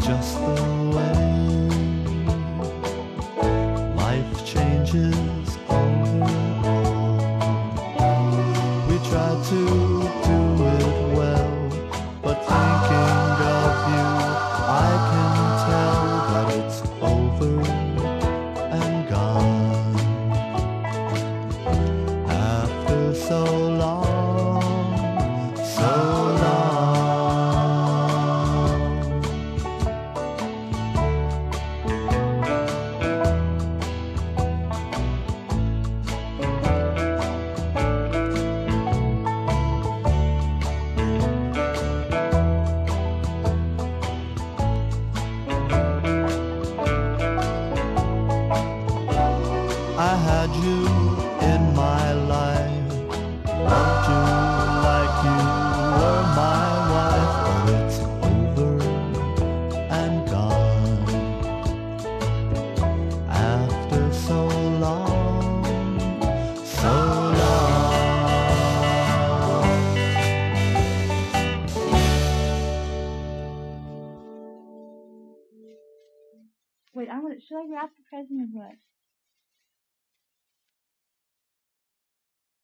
just the way life changes overall. We try to do it well, but thinking of you, I can tell that it's over and gone. After so long, so long. I had you in my life, loved you like you were my wife, but it's over and gone. After so long, so long. Wait, should I rap the President or what?